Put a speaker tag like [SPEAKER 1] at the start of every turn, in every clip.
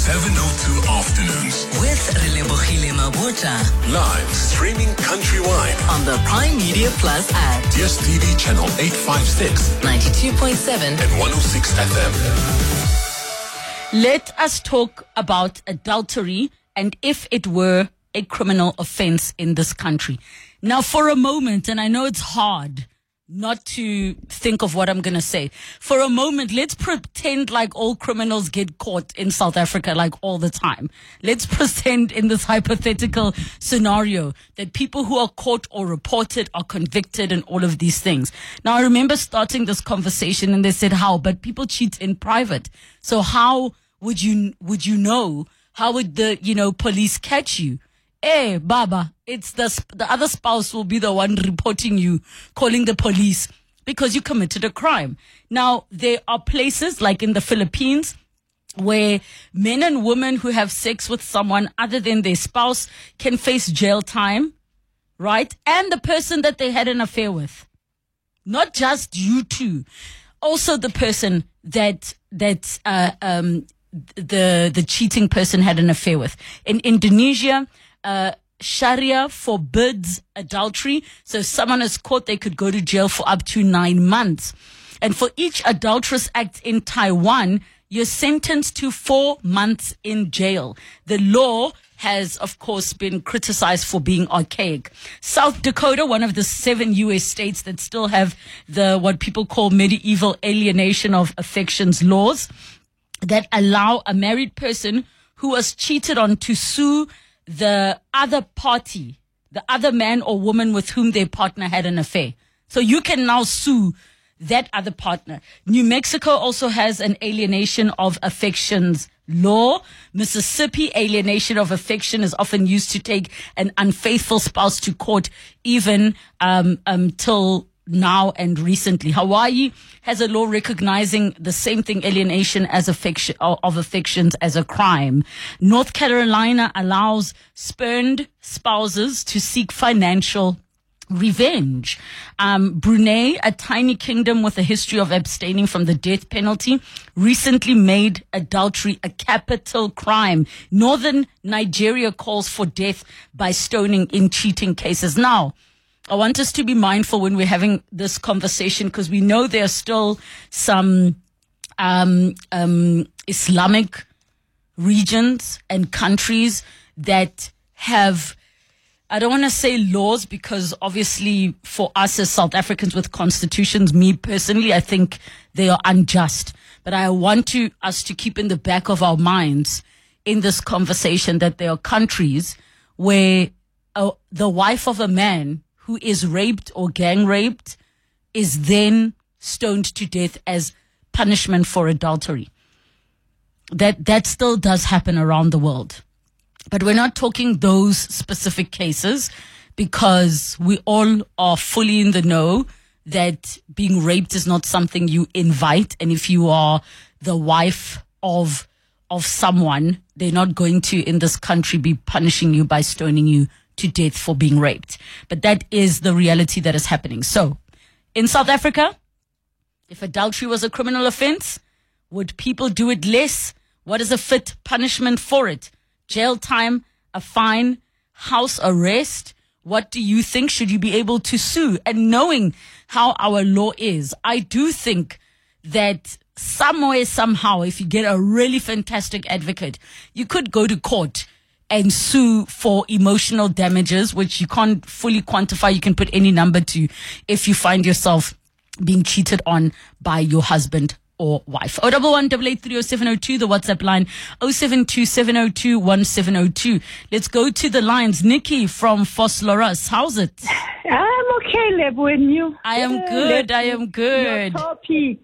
[SPEAKER 1] 702 Afternoons.
[SPEAKER 2] With Relebohile Mabota.
[SPEAKER 1] Live streaming countrywide.
[SPEAKER 2] On the Prime Media Plus app.
[SPEAKER 1] DSTV channel 856.
[SPEAKER 2] 92.7.
[SPEAKER 1] And 106 FM.
[SPEAKER 3] Let us talk about adultery and if it were a criminal offense in this country. Now, for a moment, and I know it's hard not to think of what I'm going to say. For a moment, let's pretend like all criminals get caught in South Africa like all the time. Let's pretend in this hypothetical scenario that people who are caught or reported are convicted and all of these things. Now, I remember starting this conversation and they said, how? But people cheat in private. So how would you know? How would the, police catch you? Hey, Baba, it's the other spouse will be the one reporting you, calling the police because you committed a crime. Now, there are places like in the Philippines where men and women who have sex with someone other than their spouse can face jail time, right? And the person that they had an affair with. Not just you two. Also the person that the cheating person had an affair with. In Indonesia, Sharia forbids adultery. So if someone is caught, they could go to jail for up to 9 months. And for each adulterous act in Taiwan, you're sentenced to 4 months in jail. The law has, of course, been criticized for being archaic. South Dakota, one of the 7 U.S. states that still have what people call medieval alienation of affections laws that allow a married person who was cheated on to sue the other party, the other man or woman with whom their partner had an affair. So you can now sue that other partner. New Mexico also has an alienation of affections law. Mississippi, alienation of affection is often used to take an unfaithful spouse to court, even till now and recently. Hawaii has a law recognizing the same thing, alienation as of affections as a crime. North Carolina allows spurned spouses to seek financial revenge. Brunei, a tiny kingdom with a history of abstaining from the death penalty, recently made adultery a capital crime. Northern Nigeria calls for death by stoning in cheating cases. Now, I want us to be mindful when we're having this conversation because we know there are still some Islamic regions and countries that have, I don't want to say laws because obviously for us as South Africans with constitutions, me personally, I think they are unjust. But I want us to keep in the back of our minds in this conversation that there are countries where the wife of a man who is raped or gang raped is then stoned to death as punishment for adultery. That still does happen around the world. But we're not talking those specific cases because we all are fully in the know that being raped is not something you invite. And if you are the wife of someone, they're not going to, in this country, be punishing you by stoning you to death for being raped. But that is the reality that is happening. So, in South Africa, if adultery was a criminal offense, would people do it less? What is a fit punishment for it? Jail time, a fine, house arrest? What do you think? Should you be able to sue? And knowing how our law is, I do think that somewhere, somehow, if you get a really fantastic advocate, you could go to court and sue for emotional damages, which you can't fully quantify. You can put any number to if you find yourself being cheated on by your husband or wife. 011-883-0702, the WhatsApp line 072-702-1702. Let's go to the lines. Nikki from Vosloorus. How's it?
[SPEAKER 4] I'm okay, Lebo, and you?
[SPEAKER 3] I am good. I am good.
[SPEAKER 4] Your topic.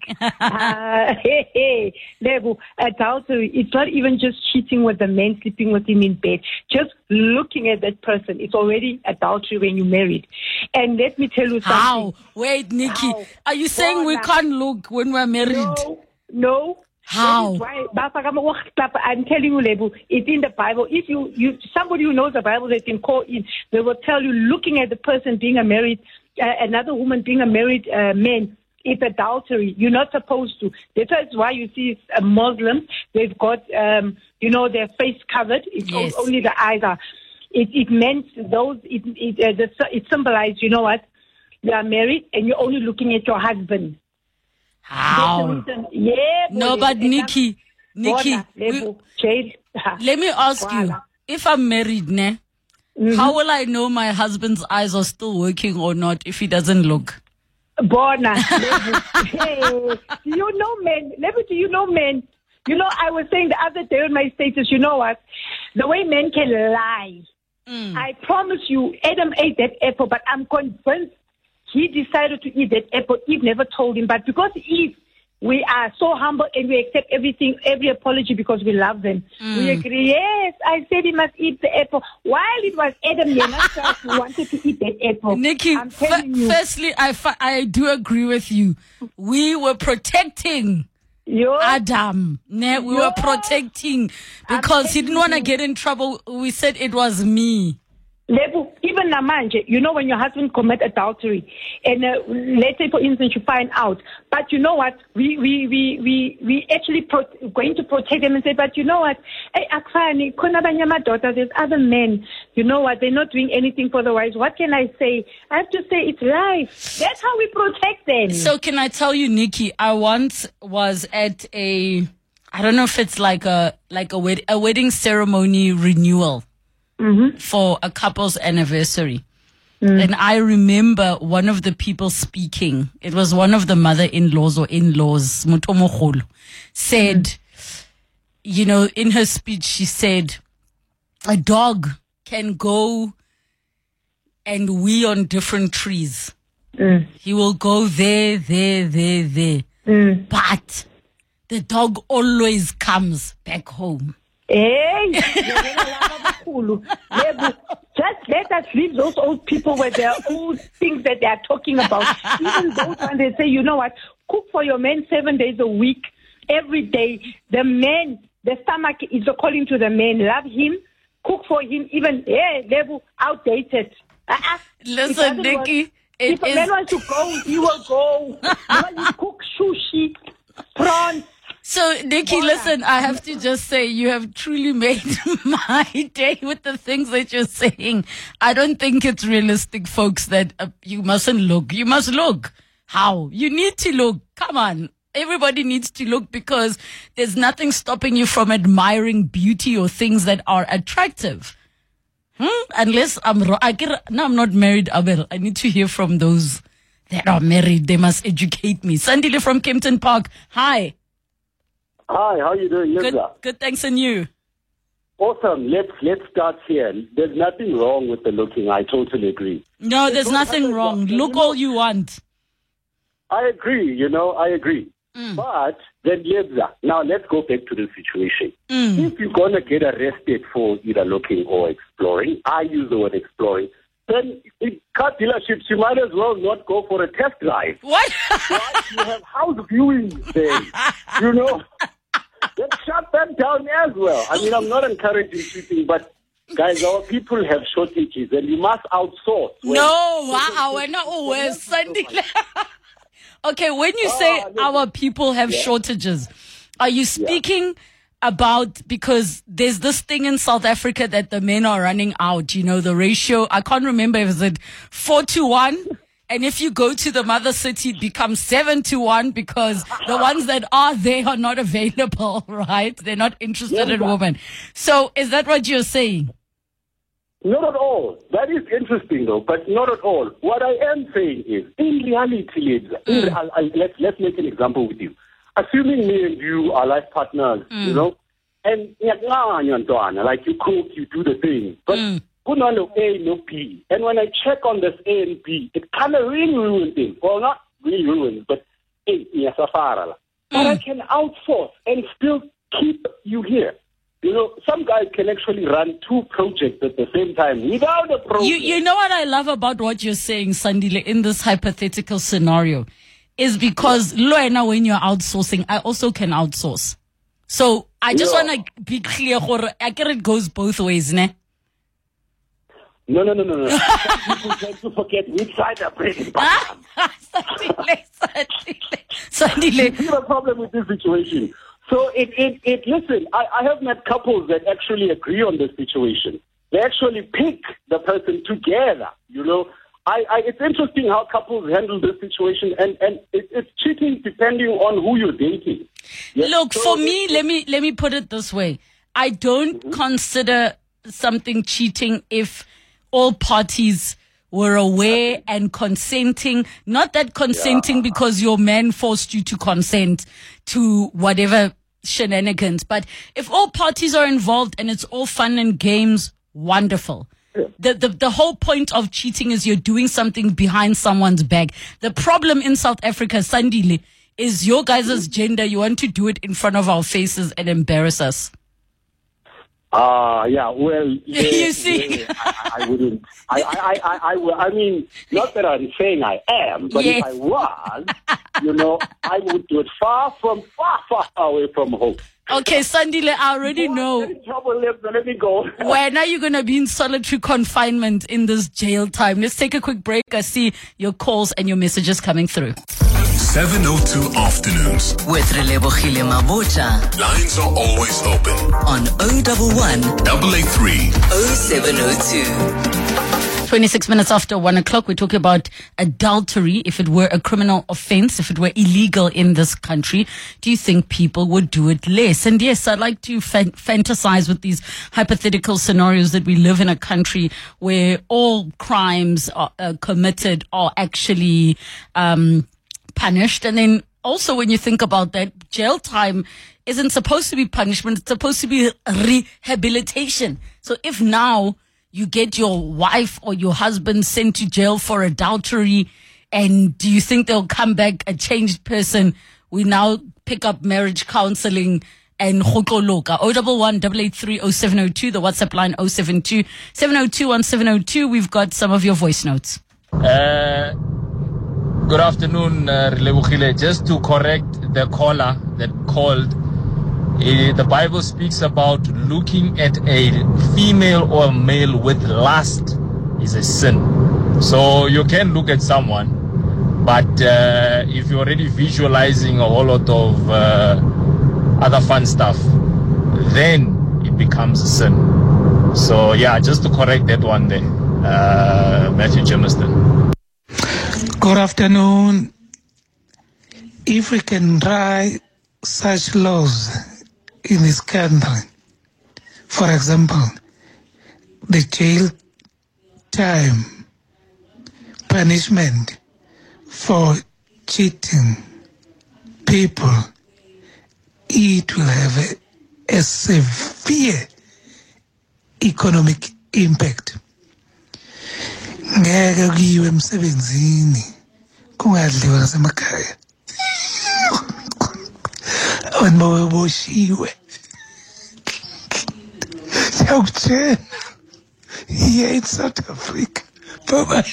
[SPEAKER 4] Lebo, adultery. It's not even just cheating with the man, sleeping with him in bed. Just looking at that person, it's already adultery when you're married. And let me tell you something.
[SPEAKER 3] How? Wait, Nikki. How? Are you saying we can't look when we're married?
[SPEAKER 4] No.
[SPEAKER 3] How?
[SPEAKER 4] I'm telling you, Lebo, it's in the Bible. If you somebody who knows the Bible, they can call in. They will tell you, looking at the person being a married, another woman being a married man, It's adultery. You're not supposed to. That's why you see Muslims, they've got, their face covered. It's
[SPEAKER 3] Yes.
[SPEAKER 4] only the eyes are. It meant those, it symbolized, you know what? You are married and you're only looking at your husband.
[SPEAKER 3] How?
[SPEAKER 4] That's the reason. Yeah.
[SPEAKER 3] No, but Nikki, let me ask you, if I'm married, ne, how will I know my husband's eyes are still working or not if he doesn't look?
[SPEAKER 4] Bona. Hey, do you know men? Do you know men? You know, I was saying the other day on my status, you know what? The way men can lie. I promise you, Adam ate that apple, but I'm convinced he decided to eat that apple. Eve never told him, but because Eve, we are so humble and we accept everything, every apology because we love them. We agree, yes, I said he must eat the apple. While it was Adam himself who wanted to eat that apple.
[SPEAKER 3] Nikki,
[SPEAKER 4] I'm telling you.
[SPEAKER 3] firstly, I do agree with you. We were protecting Adam. Ne, we were protecting because he didn't want to get in trouble. We said it was me.
[SPEAKER 4] Lebu, even namanje, you know, when your husband commit adultery, and let's say, for instance, you find out, but you know what, we actually going to protect them and say, but you know what, hey, akfani, kunabanyama daughter, there's other men, you know what, they're not doing anything for the wives. What can I say? I have to say it's life. That's how we protect them.
[SPEAKER 3] So can I tell you, Nikki, I once was at I don't know if it's like a wedding ceremony renewal. For a couple's anniversary. And I remember one of the people speaking, it was one of the mother-in-laws or in-laws, Mutomogolo, said, you know, in her speech, she said, a dog can go and wee on different trees. He will go there. But the dog always comes back home.
[SPEAKER 4] Hey, just let us leave those old people with their old things that they are talking about. Even those when they say, you know what, cook for your men 7 days a week, every day. The men, the stomach is according to the men. Love him, cook for him, even, level outdated.
[SPEAKER 3] Listen, Nikki,
[SPEAKER 4] if a man wants to go, he will go. You cook sushi, prawns.
[SPEAKER 3] So, Nikki, listen, I have to just say, you have truly made my day with the things that you're saying. I don't think it's realistic, folks, that you mustn't look. You must look. How? You need to look. Come on. Everybody needs to look because there's nothing stopping you from admiring beauty or things that are attractive. Unless I'm wrong. No, I'm not married, Abel. I need to hear from those that are married. They must educate me. Sandile from Kempton Park. Hi.
[SPEAKER 5] Hi, how you doing, Lisa?
[SPEAKER 3] Good, thanks, and you?
[SPEAKER 5] Awesome. Let's start here. There's nothing wrong with the looking. I totally agree.
[SPEAKER 3] No, there's nothing wrong. Look all you want.
[SPEAKER 5] I agree. I agree. But then, Lisa, now let's go back to the situation. If you're gonna get arrested for either looking or exploring, I use the word exploring. Then in car dealerships, you might as well not go for a test drive.
[SPEAKER 3] What?
[SPEAKER 5] Right? You have house viewings there. Let's shut that down as well. I mean, I'm not encouraging cheating, but guys, our people have shortages and you must outsource.
[SPEAKER 3] We're not always Sunday. Okay, when you say our people have shortages, are you speaking about, because there's this thing in South Africa that the men are running out, the ratio, I can't remember if it's 4-1. And if you go to the mother city, it becomes 7-1 because the ones that are there are not available, right? They're not interested in women. So is that what you're saying?
[SPEAKER 5] Not at all. That is interesting, though, but not at all. What I am saying is, in reality, let's make an example with you. Assuming me and you are life partners, and like you cook, you do the thing, but no A, no B. And when I check on this A and B, it kind of really ruins things. Well, not really ruins, but but I can outsource and still keep you here. Some guys can actually run 2 projects at the same time without a problem.
[SPEAKER 3] You know what I love about what you're saying, Sandile, in this hypothetical scenario, is because Loena, when you're outsourcing, I also can outsource. So I just want to be clear, I get it goes both ways, ne?
[SPEAKER 5] No. Some people tend to forget which side they're playing.
[SPEAKER 3] Sandile.
[SPEAKER 5] You see the problem with this situation. So listen, I have met couples that actually agree on this situation. They actually pick the person together, you know. It's interesting how couples handle this situation, and it's cheating depending on who you're dating. Yes?
[SPEAKER 3] Look, for me, let me put it this way. I don't consider something cheating if all parties were aware and consenting. Not that consenting because your man forced you to consent to whatever shenanigans, but if all parties are involved and it's all fun and games, wonderful. The whole point of cheating is you're doing something behind someone's back. The problem in South Africa, Sandile, is your guys' gender. You want to do it in front of our faces and embarrass us.
[SPEAKER 5] You
[SPEAKER 3] see,
[SPEAKER 5] I wouldn't. I mean, not that I'm saying I am, but if I was, you know, I would do it far away from home.
[SPEAKER 3] Okay, Sandile, I already know.
[SPEAKER 5] Let me go.
[SPEAKER 3] When are you going to be in solitary confinement in this jail time? Let's take a quick break. I see your calls and your messages coming through.
[SPEAKER 1] 702 Afternoons.
[SPEAKER 2] With Relebohile Mabotja
[SPEAKER 1] Lines are always open.
[SPEAKER 2] on 011
[SPEAKER 1] 883
[SPEAKER 2] 0702.
[SPEAKER 3] 26 minutes after 1 o'clock, we're talking about adultery. If it were a criminal offense, if it were illegal in this country, do you think people would do it less? And yes, I'd like to fantasize with these hypothetical scenarios that we live in a country where all crimes are committed are actually punished. And then also when you think about that, jail time isn't supposed to be punishment. It's supposed to be rehabilitation. So if now you get your wife or your husband sent to jail for adultery, and do you think they'll come back a changed person? We now pick up marriage counseling and khokoloka. 011 883 0702, the WhatsApp line 072 702 1702. We've got some of your voice notes.
[SPEAKER 6] Good afternoon, Relebohile. Just to correct the caller that called, the Bible speaks about looking at a female or male with lust is a sin. So you can look at someone, but if you're already visualizing a whole lot of other fun stuff, then it becomes a sin. So yeah, just to correct that one there, Matthew Jameson.
[SPEAKER 7] Good afternoon. If we can write such laws in this country, for example, the jail time punishment for cheating people, it will have a severe economic impact. Ngeke kuyiwe emsebenzini kungadliwa nasemakhaya. Abantu baweboshiwe. Siyakutshela here in South Africa. Bye-bye.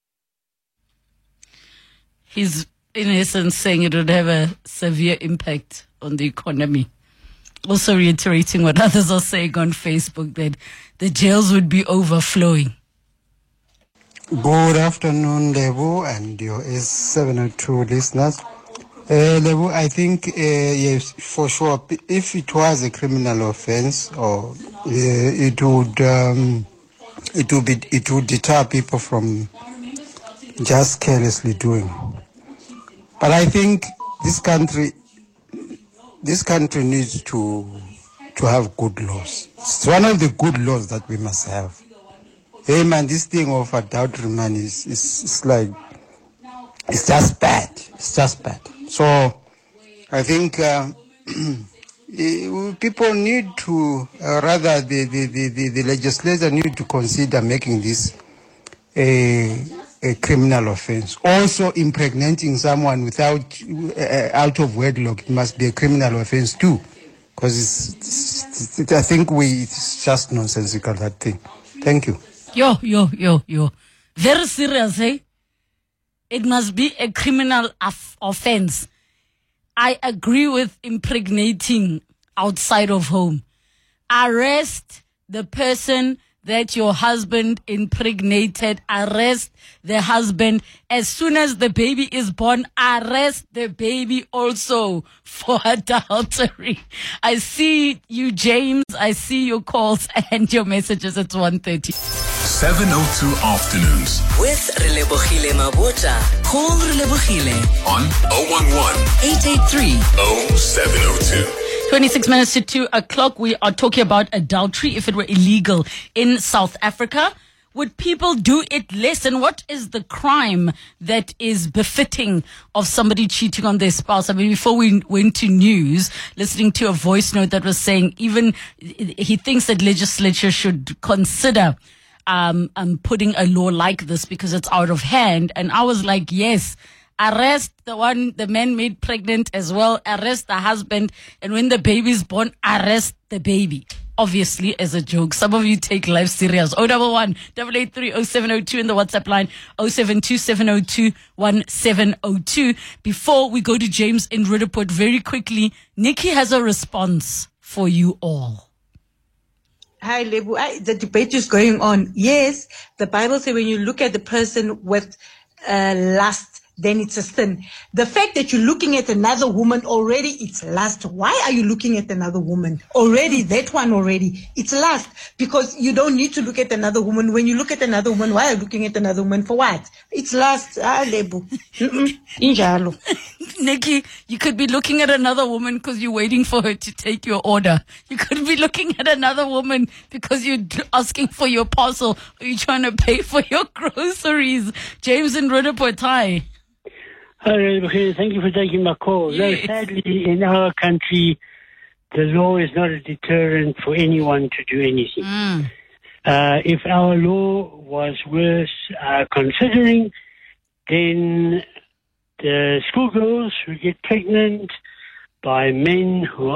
[SPEAKER 3] He's in essence saying it would have a severe impact on the economy. Also reiterating what others are saying on Facebook, that the jails would be overflowing.
[SPEAKER 8] Good afternoon, Lebu, and your S702 listeners. Lebu, I think, yes, for sure, if it was a criminal offense, or it would deter people from just carelessly doing. But I think this country needs to have good laws. It's one of the good laws that we must have. Hey man, this thing of adultery, man, is like, it's just bad. It's just bad. So I think people need to, rather the legislature need to consider making this a criminal offense. Also, impregnating someone without out of wedlock, it must be a criminal offense too, because I think it's just nonsensical, that thing. Thank you.
[SPEAKER 3] Yo. Very serious, eh? It must be a criminal offense. I agree with impregnating outside of home. Arrest the person that your husband impregnated, arrest the husband. As soon as the baby is born, arrest the baby also for adultery. I see you, James. I see your calls and your messages. It's 1:30.
[SPEAKER 1] 702 Afternoons
[SPEAKER 2] With Relebohile Mabota. Call Relebohile
[SPEAKER 1] on 011
[SPEAKER 2] 883
[SPEAKER 1] 0702.
[SPEAKER 3] 26 minutes to 2 o'clock. We are talking about adultery. If it were illegal in South Africa, would people do it less? And what is the crime that is befitting of somebody cheating on their spouse? I mean, before we went to news, listening to a voice note that was saying even he thinks that legislature should consider putting a law like this because it's out of hand. And I was like, yes, arrest the man made pregnant as well. Arrest the husband. And when the baby is born, arrest the baby. Obviously, as a joke. Some of you take life serious. 011 883 0702 in the WhatsApp line 072 702 1702. Before we go to James in Rudaport, very quickly, Nikki has a response for you all.
[SPEAKER 9] Hi, Lebu. The debate is going on. Yes, the Bible says when you look at the person with lust, then it's a sin. The fact that you're looking at another woman already, it's lust. Why are you looking at another woman? Already, that one already, it's lust. Because you don't need to look at another woman. When you look at another woman, why are you looking at another woman? For what? It's lust. Lebu. Injalo.
[SPEAKER 3] Nikki, you could be looking at another woman because you're waiting for her to take your order. You could be looking at another woman because you're asking for your parcel or you're trying to pay for your groceries. James in Rudaport, hi.
[SPEAKER 10] Hi, thank you for taking my call.
[SPEAKER 3] Yes.
[SPEAKER 10] No, sadly, in our country, the law is not a deterrent for anyone to do anything. If our law was worth considering, then the schoolgirls who get pregnant by men who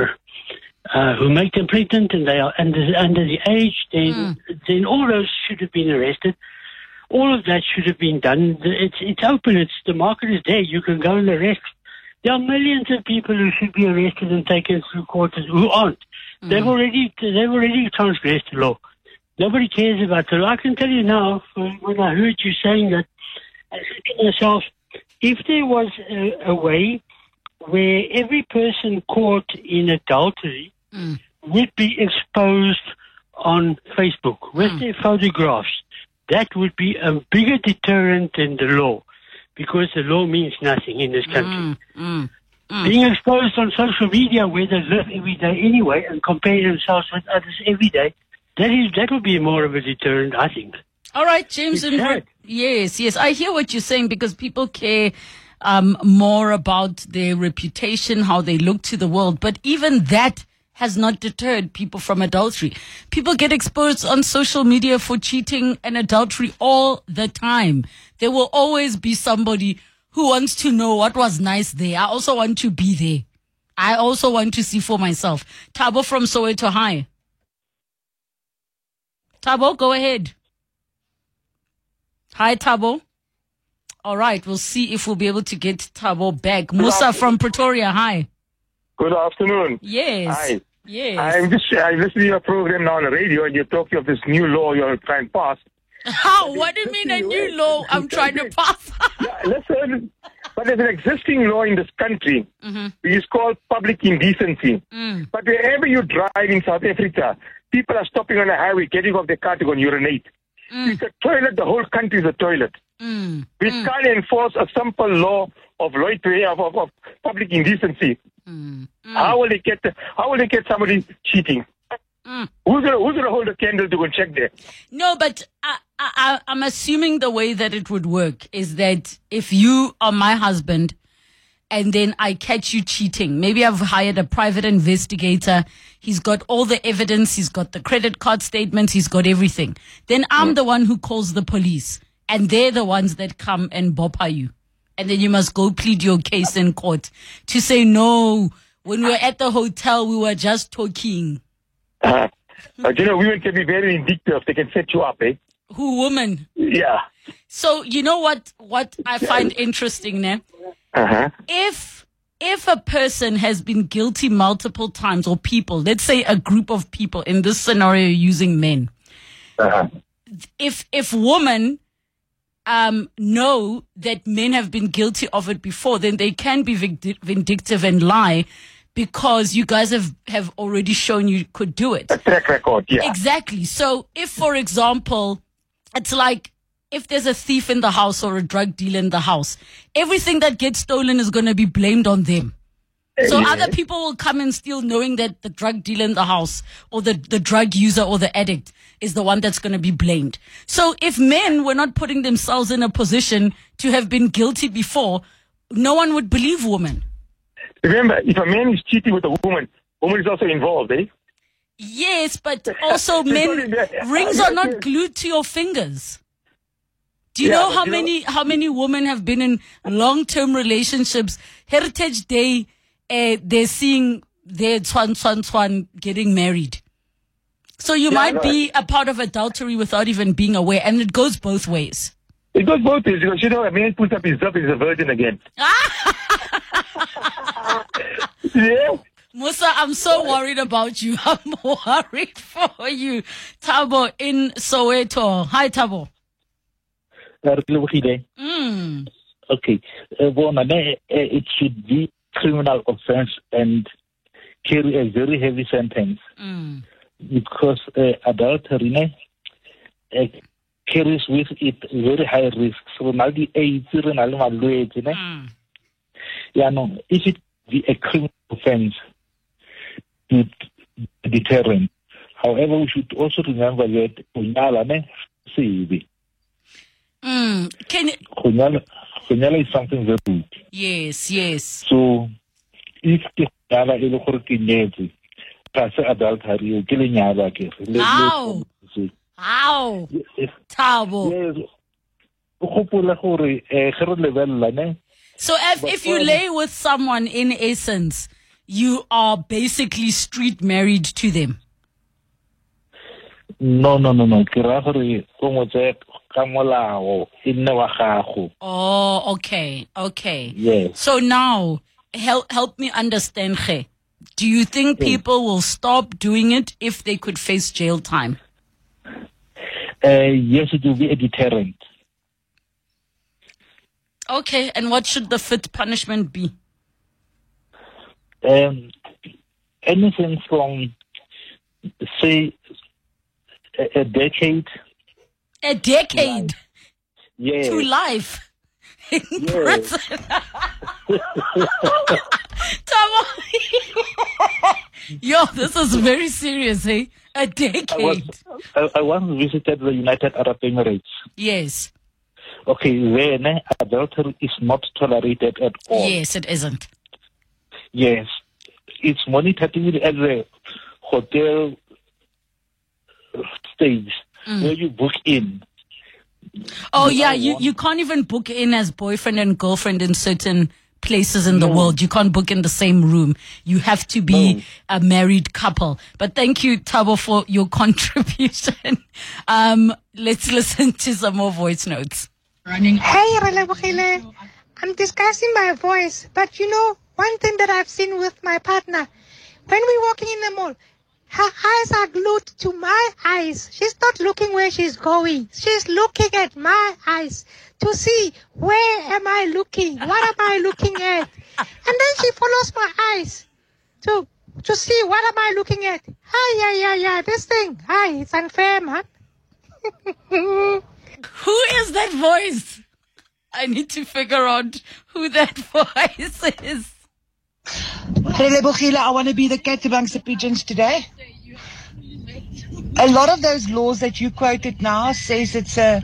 [SPEAKER 10] make them pregnant and they are under the age, then all those should have been arrested. All of that should have been done. It's open. The market is there. You can go and arrest. There are millions of people who should be arrested and taken through court who aren't. They've already transgressed the law. Nobody cares about the law. I can tell you now, when I heard you saying that, I said to myself, if there was a way where every person caught in adultery would be exposed on Facebook with their photographs, that would be a bigger deterrent than the law, because the law means nothing in this country. Being exposed on social media where they live every day anyway and compare themselves with others every day, that would be more of a deterrent, I think.
[SPEAKER 3] All right, James. Yes. I hear what you're saying because people care more about their reputation, how they look to the world. But even that has not deterred people from adultery. People get exposed on social media for cheating and adultery all the time. There will always be somebody who wants to know what was nice there. I also want to be there. I also want to see for myself. Tabo from Soweto, hi. Tabo, go ahead. Hi, Tabo. All right, we'll see if we'll be able to get Tabo back. Musa from Pretoria, hi.
[SPEAKER 11] Good afternoon.
[SPEAKER 3] Yes.
[SPEAKER 11] Hi.
[SPEAKER 3] Yes.
[SPEAKER 11] I'm listening to your program now on the radio, and you're talking of this new law you're trying to pass.
[SPEAKER 3] How? What do you mean a new law I'm trying to pass?
[SPEAKER 11] Yeah, listen, but there's an existing law in this country. Which is called public indecency. But wherever you drive in South Africa, people are stopping on the highway, getting off their car to go and urinate. It's a toilet. The whole country is a toilet. We can't enforce a simple law of public indecency. How will they get somebody cheating? Who's gonna hold a candle to go and check there?
[SPEAKER 3] No, but I'm assuming the way that it would work is that if you are my husband and then I catch you cheating, maybe I've hired a private investigator. He's got all the evidence. He's got the credit card statements. He's got everything. Then I'm the one who calls the police, and they're the ones that come and bopper you. And then you must go plead your case in court to say, no, when we were at the hotel, we were just talking.
[SPEAKER 11] But women can be very vindictive. They can set you up, eh?
[SPEAKER 3] Who, women?
[SPEAKER 11] Yeah.
[SPEAKER 3] So, you know what I find interesting, ne? If a person has been guilty multiple times, or people, let's say a group of people in this scenario using men, if women know that men have been guilty of it before, then they can be vindictive and lie because you guys have already shown you could do it.
[SPEAKER 11] A track record, yeah.
[SPEAKER 3] Exactly. So if, for example, it's like if there's a thief in the house or a drug dealer in the house, everything that gets stolen is going to be blamed on them. So other people will come and steal knowing that the drug dealer in the house or the drug user or the addict is the one that's going to be blamed. So if men were not putting themselves in a position to have been guilty before, no one would believe women.
[SPEAKER 11] Remember, if a man is cheating with a woman is also involved, eh?
[SPEAKER 3] Yes, but also men, rings are not glued to your fingers. Do you know how many women have been in long-term relationships? Heritage Day, they're seeing their Twan getting married. So you might be a part of adultery without even being aware, and it goes both ways.
[SPEAKER 11] It goes both ways because, a man puts up his stuff, he's a virgin again. Yeah.
[SPEAKER 3] Musa, I'm so worried about you. I'm worried for you. Thabo in Soweto. Hi, Thabo.
[SPEAKER 12] Okay. It should be criminal offense and carry a very heavy sentence because adultery carries with it very high risk. So if it be a criminal offense, to deterrent. However, we should also remember that Kunyala is something very good.
[SPEAKER 3] Yes.
[SPEAKER 12] So, if the adultery,
[SPEAKER 3] How? Thabo. So if you lay with someone, in essence, you are basically street married to them.
[SPEAKER 12] No.
[SPEAKER 3] Oh, okay.
[SPEAKER 12] Yes.
[SPEAKER 3] So now, help me understand, Khe. Do you think people will stop doing it if they could face jail time?
[SPEAKER 12] Yes, it will be a deterrent.
[SPEAKER 3] Okay, and what should the fit punishment be?
[SPEAKER 12] Anything from, say, a decade.
[SPEAKER 3] A decade?
[SPEAKER 12] Yes.
[SPEAKER 3] To life in prison. Yo, this is very serious, eh? A decade.
[SPEAKER 12] I once visited the United Arab Emirates.
[SPEAKER 3] Yes.
[SPEAKER 12] Okay, then adultery is not tolerated at all.
[SPEAKER 3] Yes, it isn't.
[SPEAKER 12] Yes. It's monitored even at the hotel stage where you book in.
[SPEAKER 3] Oh, yeah, you can't even book in as boyfriend and girlfriend in certain places in the world. You can't book in the same room. You have to be a married couple. But thank you, Thabo, for your contribution. Let's listen to some more voice notes.
[SPEAKER 13] Hey, Relebogile. I'm discussing my voice, but one thing that I've seen with my partner, when we're walking in the mall, her eyes are glued to my eyes. She's not looking where she's going. She's looking at my eyes to see where am I looking? What am I looking at? And then she follows my eyes to see what am I looking at. Hi, this thing. Hi, it's unfair, man.
[SPEAKER 3] Who is that voice? I need to figure out who that voice is.
[SPEAKER 14] I want to be the cat amongst the pigeons today. A lot of those laws that you quoted now says it's a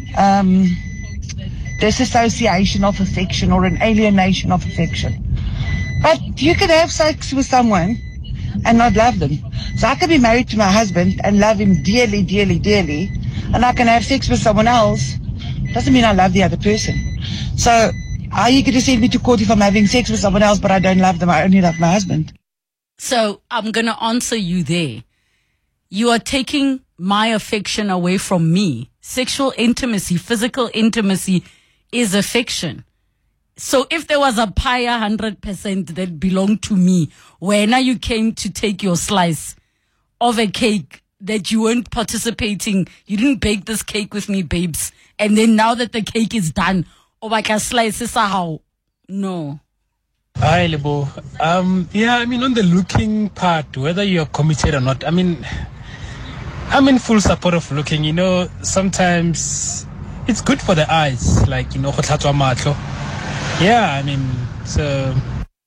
[SPEAKER 14] disassociation of affection or an alienation of affection. But you can have sex with someone and not love them. So I can be married to my husband and love him dearly, dearly, dearly, and I can have sex with someone else. Doesn't mean I love the other person. So are you going to send me to court if I'm having sex with someone else but I don't love them, I only love my husband?
[SPEAKER 3] So I'm going to answer you there. You are taking my affection away from me. Sexual intimacy, physical intimacy is affection. So if there was a pie 100% that belonged to me, when you came to take your slice of a cake, that you weren't participating. You didn't bake this cake with me, babes. And then now that the cake is done, slice is how? No.
[SPEAKER 15] Hi, Lebo. Yeah, I mean, on the looking part, whether you're committed or not, I mean, I'm in full support of looking. You know, sometimes it's good for the eyes, like, you know, yeah, I mean, so.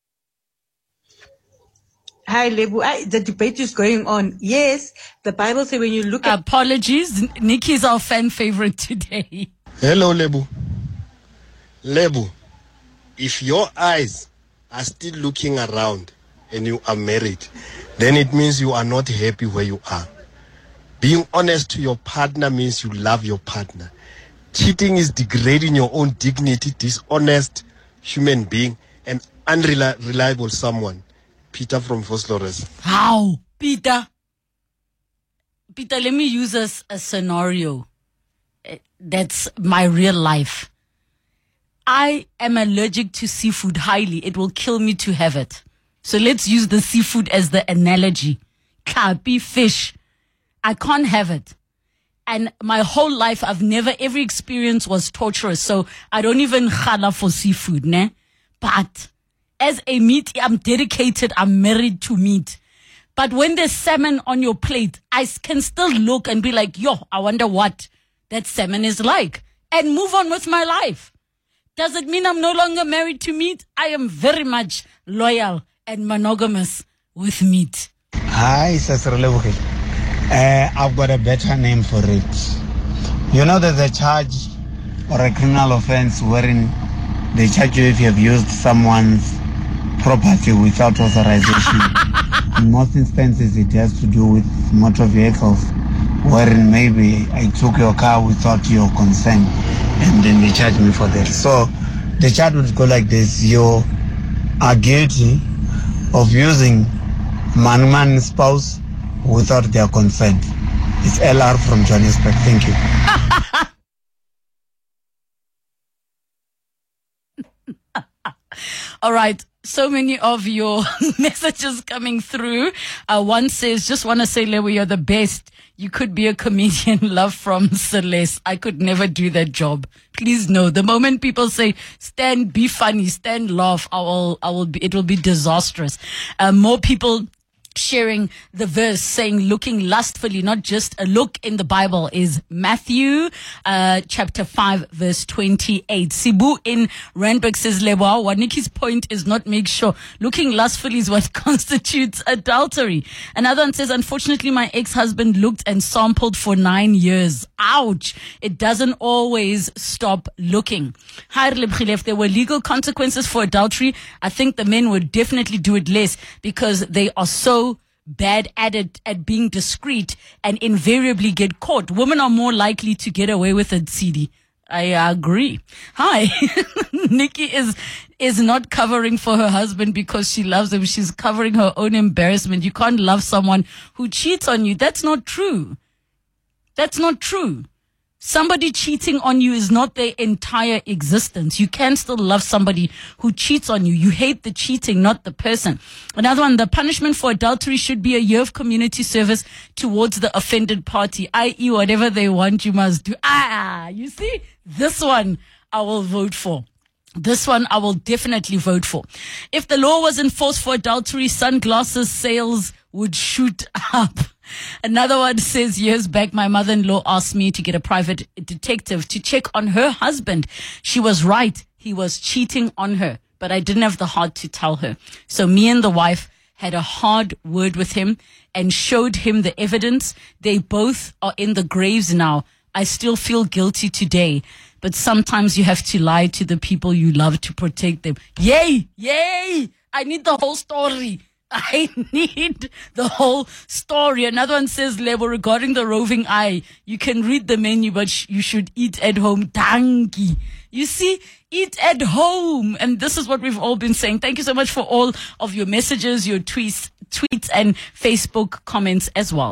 [SPEAKER 9] Hi, Lebu. The debate is going on. Yes, the Bible says when you look at...
[SPEAKER 3] Apologies, Nikki's our fan favorite today.
[SPEAKER 16] Hello, Lebu. Lebu, if your eyes are still looking around and you are married, then it means you are not happy where you are. Being honest to your partner means you love your partner. Cheating is degrading your own dignity, dishonest human being, and unreliable someone. Peter from Vosloorus.
[SPEAKER 3] How? Peter, let me use a scenario. That's my real life. I am allergic to seafood highly. It will kill me to have it. So let's use the seafood as the analogy. Kapi, fish. I can't have it. And my whole life, every experience was torturous. So I don't even chala for seafood, ne? But as a meat, I'm dedicated, I'm married to meat. But when there's salmon on your plate, I can still look and be like, yo, I wonder what that salmon is like. And move on with my life. Does it mean I'm no longer married to meat? I am very much loyal and monogamous with meat.
[SPEAKER 8] Hi, Sister Lebuke. I've got a better name for it. You know, there's a charge or a criminal offense wherein they charge you if you have used someone's property without authorization. In most instances, it has to do with motor vehicles, wherein maybe I took your car without your consent, and then they charge me for that. So the charge would go like this: you are guilty of using man spouse without their consent. It's LR from Johannesburg. Thank you.
[SPEAKER 3] All right. So many of your messages coming through. One says, just want to say, Lewe, you're the best. You could be a comedian. Love from Celeste. I could never do that job. Please know, the moment people say, stand, be funny, stand, laugh, it will be disastrous. More people sharing the verse saying looking lustfully, not just a look in the Bible, is Matthew chapter 5 verse 28. Sibu in Randburg says, Lebo, what Nikki's point is not make sure looking lustfully is what constitutes adultery. Another one says, unfortunately my ex-husband looked and sampled for 9 years. Ouch. It doesn't always stop looking. If there were legal consequences for adultery, I think the men would definitely do it less, because they are so bad at it, at being discreet, and invariably get caught. Women are more likely to get away with it, CD. I agree. Hi. Nikki is not covering for her husband because she loves him. She's covering her own embarrassment. You can't love someone who cheats on you. That's not true. That's not true. Somebody cheating on you is not their entire existence. You can still love somebody who cheats on you. You hate the cheating, not the person. Another one, the punishment for adultery should be a year of community service towards the offended party, i.e. whatever they want, you must do. You see, this one I will vote for. This one I will definitely vote for. If the law was enforced for adultery, sunglasses sales would shoot up. Another one says, years back, my mother-in-law asked me to get a private detective to check on her husband. She was right. He was cheating on her, but I didn't have the heart to tell her. So me and the wife had a hard word with him and showed him the evidence. They both are in the graves now. I still feel guilty today, but sometimes you have to lie to the people you love to protect them. Yay! Yay! I need the whole story. I need the whole story. Another one says, Lebo, regarding the roving eye, you can read the menu, but you should eat at home. Dankie. You see, eat at home. And this is what we've all been saying. Thank you so much for all of your messages, your tweets, and Facebook comments as well.